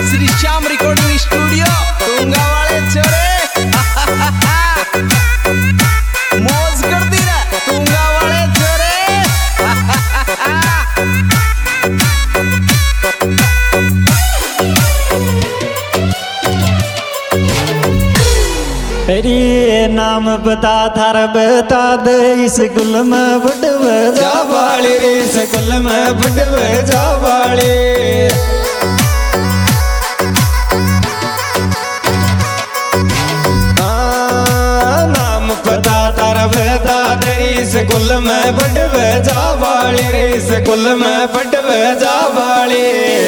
Shri Shyam recording studio Tunga वाले छोरे मौज कर दी रे तुंगा वाले छोरे। तेरी नाम बता थार बता दे स्कूल में बढ़व जा वाली रे स्कूल में बढ़व जा वाली। नाम बता थार बता दे स्कूल में बढ़व जा वाली रे स्कूल में बढ़व जा वाली।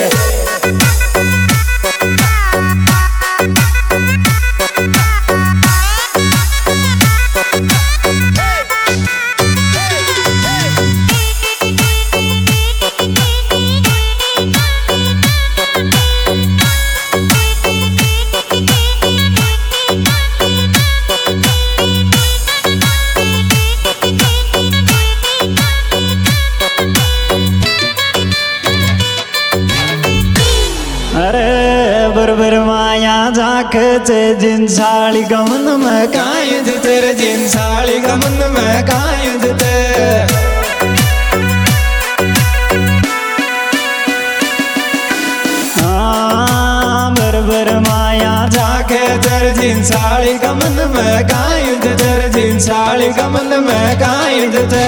बरबर माया झाक जिनसाली गमन में कायद तेरे जिनसाली गमन में कायद ते। बरबर माया झाक तेरे जिनसाली गमन में कायद तेरे जिनसाली गमन में कायद ते।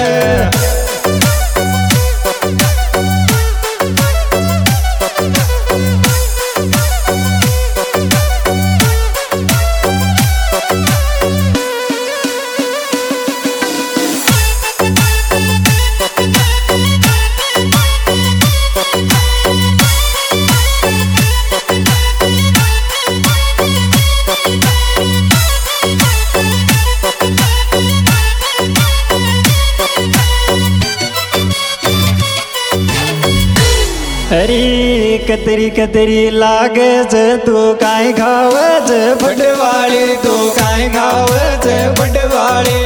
अरे कतरी कतरी लागे जे तू काई खावे जे बड़वाली तू काई खावे जे बड़वाली।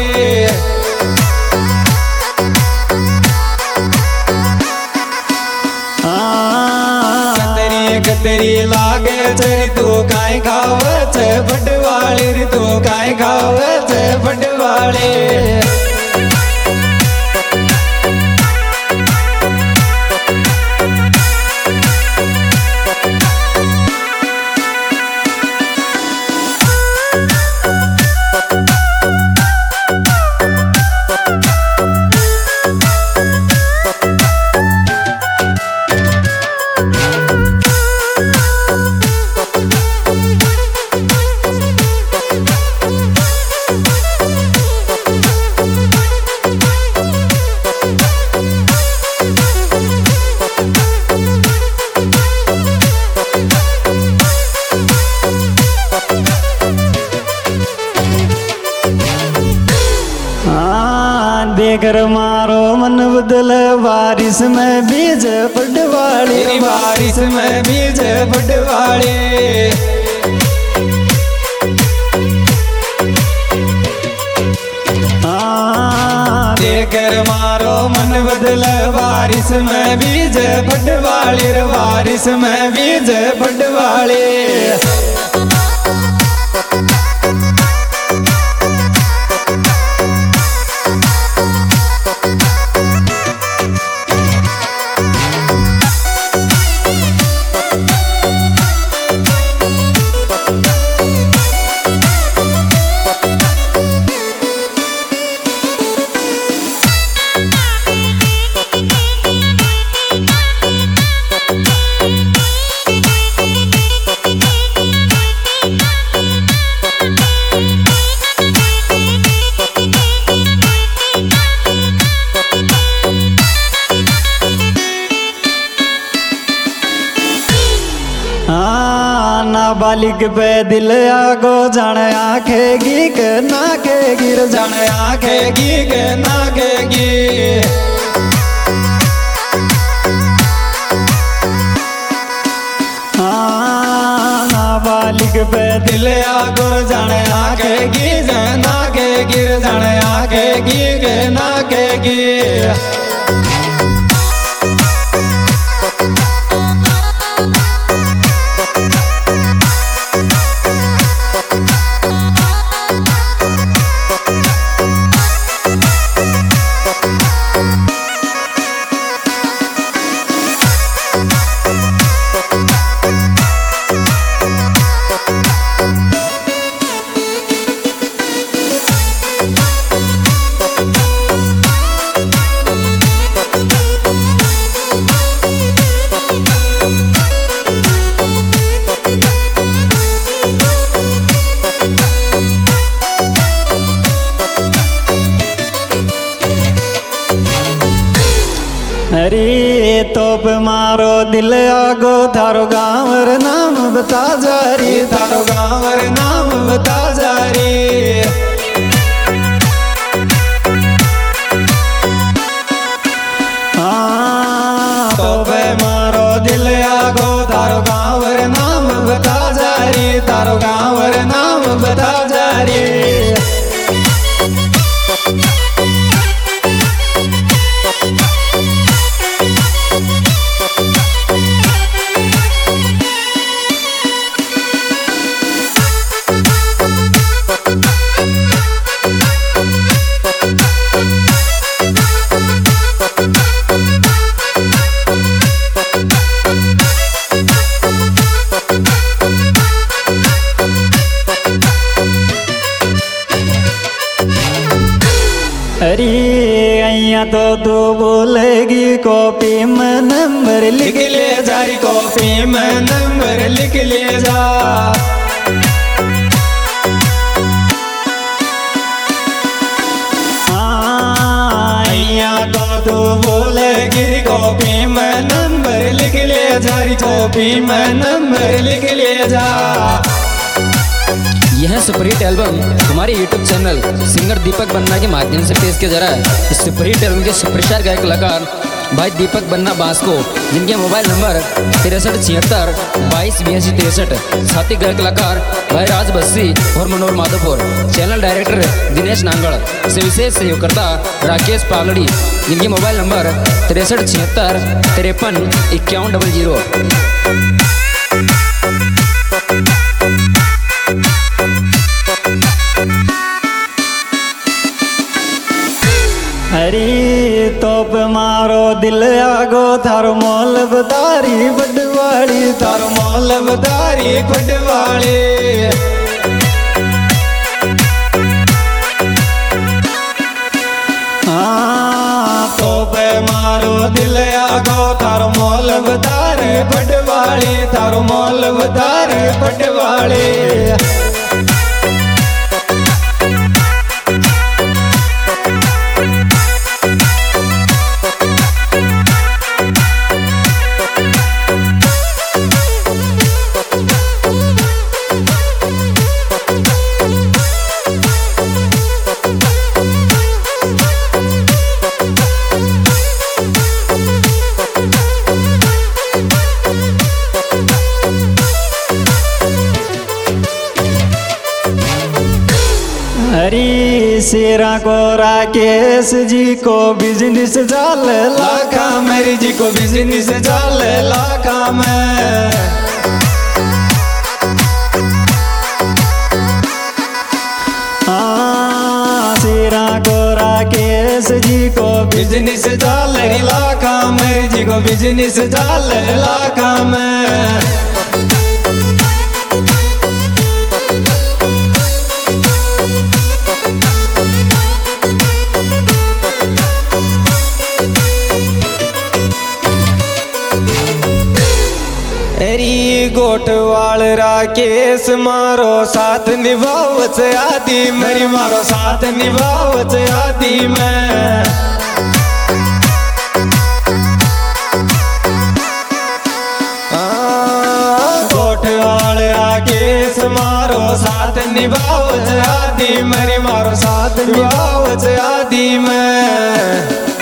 कतरी कतरी लागे जे तू काई खावे जे बड़वाली तू काई खावे जे बड़वाली। देकर मारो मन बदल बारिश में बीज पटवाली बारिश में बीज पटवाली। देकर मारो मन बदल बारिश में बीज पटवाली बारिश में बीज पटवाली। नाबालिग पे दिल आगो जाने आखेगी के नाखेगी जाने आखेगी के नाखेगी। नाबालिग पे दिल आगो जाने आखेगी नाखेगी जाने आखेगी के नाखेगी। अरे तोप मारो दिल आगो थारो गाँव रे नाम बता जा रे थारो गाँव रे नाम बता जा रे हाँ तोप मारो दिल आगो थारो गाँव रे नाम बता जा रे थारो गाँव रे नाम बता जा रे अरे अइया तो तू बोलेगी कॉपी में नंबर लिख ले जा री कॉपी में नंबर लिख ले जा अइया तो तू बोलेगी कॉपी में नंबर लिख ले जा री कॉपी में नंबर लिख ले जा। यह सुपरहिट एल्बम हमारे YouTube channel singer Deepak Banna के माध्यम से पेश किया जा रहा है। इस सुपरहिट एल्बम के सुपरस्टार गायक कलाकार भाई दीपक बन्ना बास्को, जिनके मोबाइल नंबर 6376228263, साथी गायक कलाकार भाई राज बस्सी और मनोहर माधोपुर, चैनल डायरेक्टर दिनेश नांगड़ से विशेष सहयोगकर्ता राकेश पालड़ी, जिनके मोबाइल नंबर 6376535100। अरे तोप मारो दिल आगो थारो मोल बतारी बडवाड़ी थारो मोल बतारी बडवाड़ी हाँ तोप मारो दिल आगो थारो मोल बतारी बडवाड़ी थारो मोल बतारी बडवाड़ी। हरी शेरा को राकेश जी को बिजनेस जाल लाखा मेरी जी को बिजनेस जाल लाखा में शेरा को राकेश जी को बिजनेस जाल लाखा मेरी जी को बिजनेस जाल लाखा में। गोटवाल राकेश मारो साथ निभावच आदि मेरी मारो साथ निभावच आदि में गोटवाल राकेश मारो साथ निभावच आदि मेरी मारो साथ निभावच आदि में।